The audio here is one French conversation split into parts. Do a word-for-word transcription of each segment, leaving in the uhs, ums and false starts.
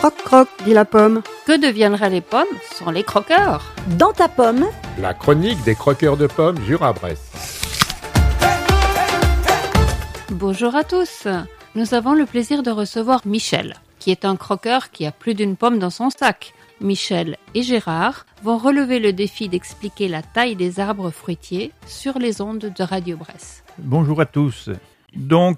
Croc-croc, dit la pomme. Que deviendraient les pommes sans les croqueurs ? Dans ta pomme, la chronique des croqueurs de pommes Jura-Bresse. Bonjour à tous. Nous avons le plaisir de recevoir Michel, qui est un croqueur qui a plus d'une pomme dans son sac. Michel et Gérard vont relever le défi d'expliquer la taille des arbres fruitiers sur les ondes de Radio Bresse. Bonjour à tous. Donc,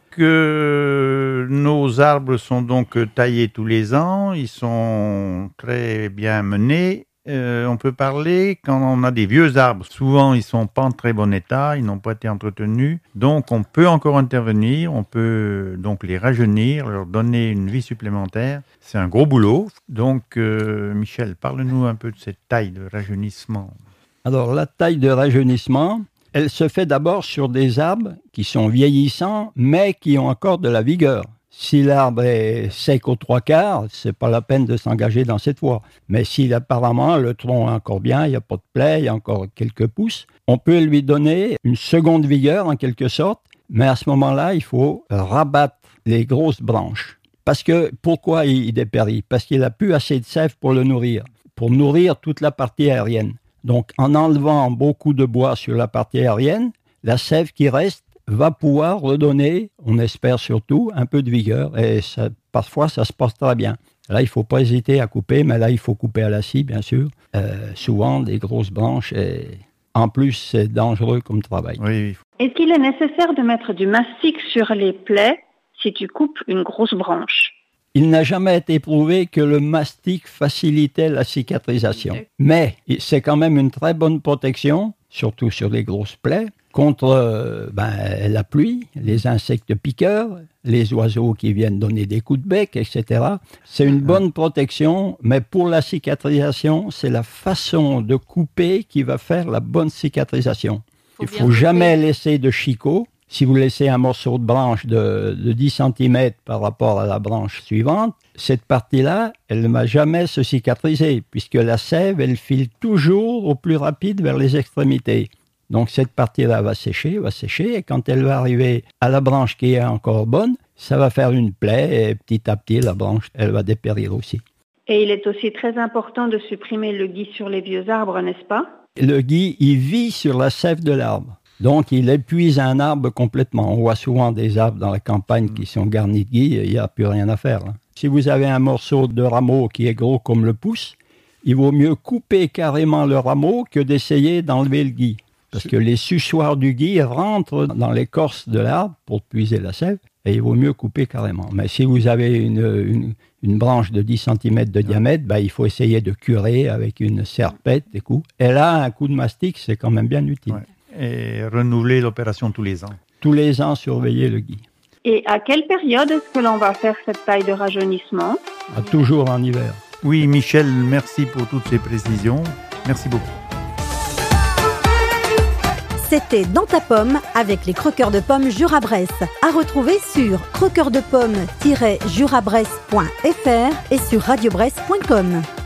euh, nos arbres sont donc taillés tous les ans. Ils sont très bien menés. Euh, on peut parler quand on a des vieux arbres. Souvent, ils sont pas en très bon état. Ils n'ont pas été entretenus. Donc, on peut encore intervenir. On peut donc les rajeunir, leur donner une vie supplémentaire. C'est un gros boulot. Donc, euh, Michel, parle-nous un peu de cette taille de rajeunissement. Alors, la taille de rajeunissement, elle se fait d'abord sur des arbres qui sont vieillissants, mais qui ont encore de la vigueur. Si l'arbre est sec aux trois quarts, c'est pas la peine de s'engager dans cette voie. Mais si apparemment le tronc est encore bien, il n'y a pas de plaie, il y a encore quelques pousses, on peut lui donner une seconde vigueur en quelque sorte, mais à ce moment-là, il faut rabattre les grosses branches. Parce que, pourquoi il dépérit ? Parce qu'il n'a plus assez de sève pour le nourrir, pour nourrir toute la partie aérienne. Donc, en enlevant beaucoup de bois sur la partie aérienne, la sève qui reste va pouvoir redonner, on espère surtout, un peu de vigueur. Et ça, parfois, ça se passe très bien. Là, il ne faut pas hésiter à couper, mais là, il faut couper à la scie, bien sûr. Euh, souvent, des grosses branches. Et en plus, c'est dangereux comme travail. Oui. Est-ce qu'il est nécessaire de mettre du mastic sur les plaies si tu coupes une grosse branche ? Il n'a jamais été prouvé que le mastic facilitait la cicatrisation. Mais c'est quand même une très bonne protection, surtout sur les grosses plaies, contre euh, ben, la pluie, les insectes piqueurs, les oiseaux qui viennent donner des coups de bec, et cetera. C'est une bonne protection, mais pour la cicatrisation, c'est la façon de couper qui va faire la bonne cicatrisation. Il ne faut jamais laisser de chicot. Si vous laissez un morceau de branche de, de dix centimètres par rapport à la branche suivante, cette partie-là, elle ne va jamais se cicatriser, puisque la sève, elle file toujours au plus rapide vers les extrémités. Donc cette partie-là va sécher, va sécher, et quand elle va arriver à la branche qui est encore bonne, ça va faire une plaie, et petit à petit, la branche, elle va dépérir aussi. Et il est aussi très important de supprimer le gui sur les vieux arbres, n'est-ce pas ? Le gui, il vit sur la sève de l'arbre. Donc, il épuise un arbre complètement. On voit souvent des arbres dans la campagne qui sont garnis de gui, il n'y a plus rien à faire. Là. Si vous avez un morceau de rameau qui est gros comme le pouce, il vaut mieux couper carrément le rameau que d'essayer d'enlever le gui. Parce que les suçoirs du gui rentrent dans l'écorce de l'arbre pour puiser la sève, et il vaut mieux couper carrément. Mais si vous avez une, une, une branche de dix centimètres de diamètre, ben, il faut essayer de curer avec une serpette, des coups. Et là, un coup de mastic, c'est quand même bien utile. Ouais. Et renouveler l'opération tous les ans. Tous les ans, surveiller le gui. Et à quelle période est-ce que l'on va faire cette taille de rajeunissement ? À toujours en hiver. Oui, Michel, merci pour toutes ces précisions. Merci beaucoup. C'était Dans ta pomme avec les croqueurs de pommes Jura-Bresse. À retrouver sur croqueurs de pommes tiret jura bresse point f r et sur radio bresse point com.